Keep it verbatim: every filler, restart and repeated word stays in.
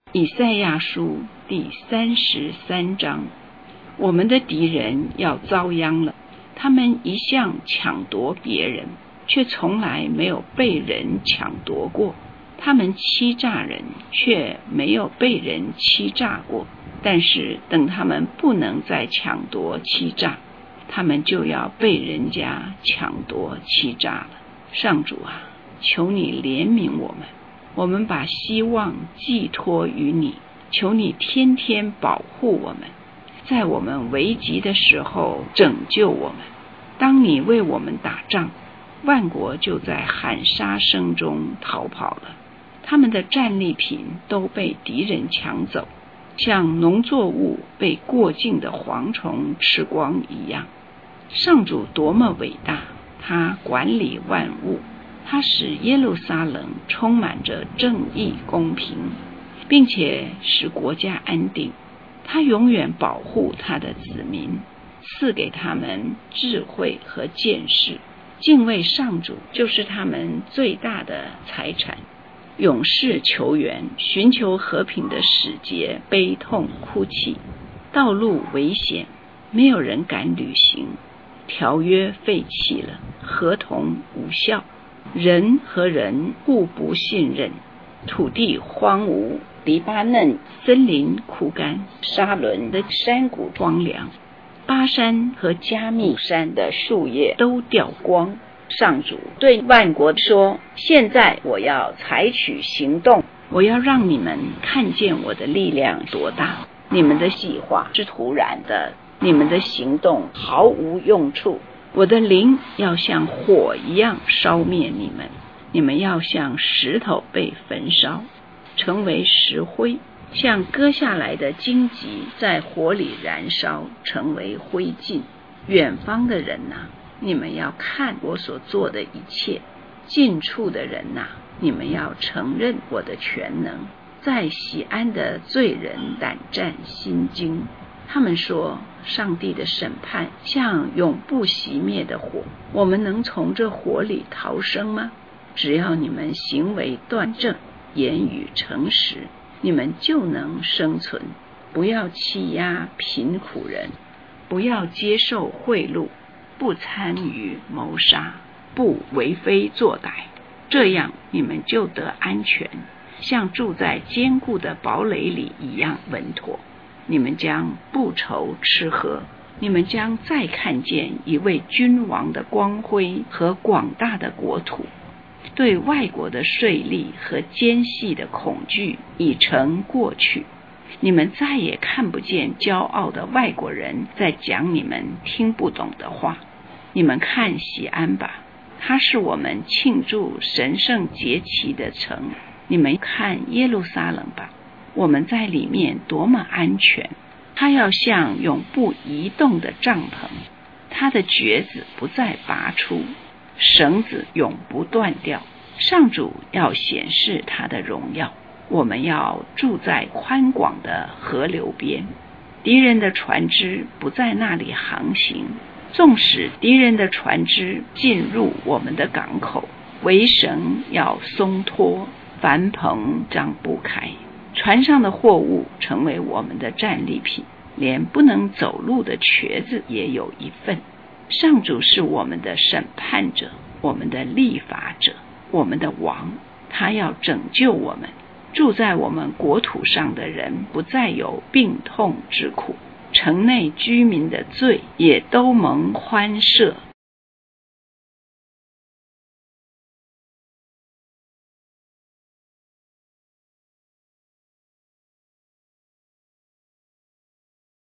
以赛亚书第三十三章，我们的敌人要遭殃了，他们一向抢夺别人，却从来没有被人抢夺过。他们欺诈人，却没有被人欺诈过。但是等他们不能再抢夺欺诈，他们就要被人家抢夺欺诈了。上主啊，求你怜悯我们，我们把希望寄托于你，求你天天保护我们，在我们危急的时候拯救我们。当你为我们打仗，万国就在喊杀声中逃跑了，他们的战利品都被敌人抢走，像农作物被过境的蝗虫吃光一样。上主多么伟大，他管理万物，他使耶路撒冷充满着正义公平，并且使国家安定。他永远保护他的子民，赐给他们智慧和见识。敬畏上主就是他们最大的财产。勇士求援，寻求和平的使节悲痛哭泣。道路危险，没有人敢旅行。条约废弃了，合同无效，人和人互不信任。土地荒芜，黎巴嫩森林枯干，沙伦的山谷荒凉，巴山和加密山的树叶都掉光。上主对万国说，现在我要采取行动，我要让你们看见我的力量多大。你们的计划是突然的，你们的行动毫无用处。我的灵要像火一样烧灭你们，你们要像石头被焚烧，成为石灰，像割下来的荆棘在火里燃烧，成为灰烬。远方的人啊，你们要看我所做的一切；近处的人啊，你们要承认我的全能。在西安的罪人胆战心惊，他们说，上帝的审判像永不熄灭的火，我们能从这火里逃生吗？只要你们行为端正，言语诚实，你们就能生存。不要欺压贫苦人，不要接受贿赂，不参与谋杀，不为非作歹，这样你们就得安全，像住在坚固的堡垒里一样稳妥。你们将不愁吃喝，你们将再看见一位君王的光辉和广大的国土。对外国的税吏和奸细的恐惧已成过去，你们再也看不见骄傲的外国人在讲你们听不懂的话。你们看西安吧，它是我们庆祝神圣节期的城。你们看耶路撒冷吧，我们在里面多么安全。它要像永不移动的帐篷，它的橛子不再拔出，绳子永不断掉。上主要显示他的荣耀，我们要住在宽广的河流边，敌人的船只不在那里航行。纵使敌人的船只进入我们的港口，围绳要松脱，帆篷张不开，船上的货物成为我们的战利品，连不能走路的瘸子也有一份。上主是我们的审判者，我们的立法者，我们的王，他要拯救我们。住在我们国土上的人不再有病痛之苦，城内居民的罪也都蒙宽赦。